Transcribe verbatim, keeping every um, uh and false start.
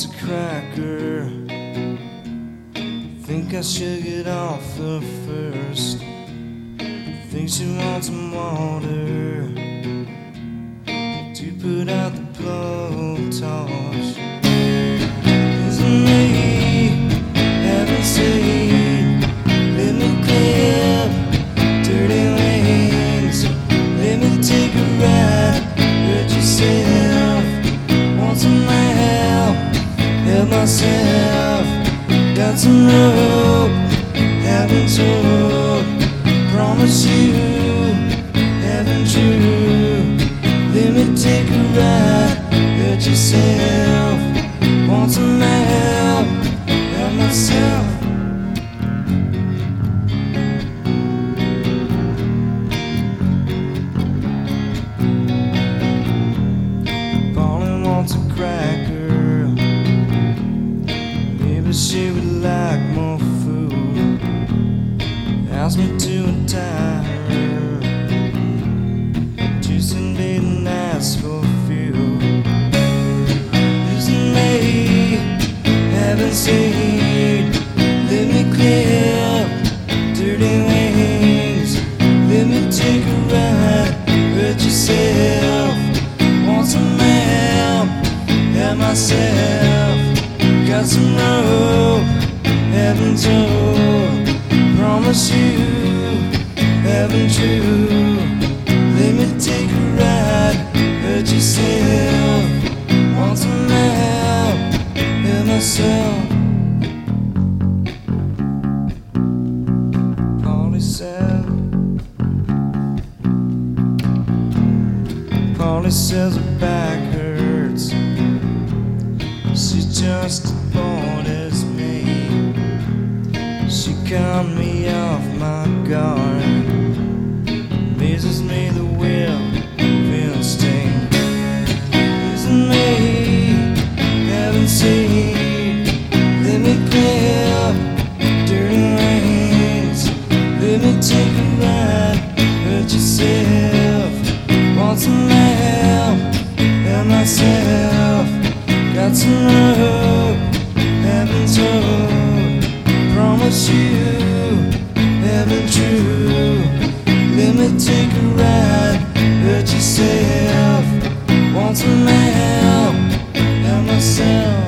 wants a cracker. Think I should get off her first. Think she wants some water to put out the blowtorch. Isn't me having said, let me clip dirty wings, let me take a ride, hurt yourself, want some help, help myself, got some rope, haven't told, promise you, haven't true, let me take a ride, hurt yourself, want some help, help myself. Pauline wants a cracker, maybe she would like more food, ask me to untie her, juice and bait and ask for a few. Isn't me having said, let me clip dirty wings, let me take a ride, hurt yourself, want some help, help myself, got some rope, haven't told, promise you, haven't true, let me take a ride, hurt yourself, want some help, help myself. Polly said, Polly says her back hurts, she's just as bored as me, she caught me off my guard, amazes me the will of instinct. Isn't me having seen, let me clip dirty wings, let me take a ride, hurt yourself, want some help, help myself, got some rope, haven't told, promise you, haven't true, let me take a ride, hurt yourself, want some help, help myself.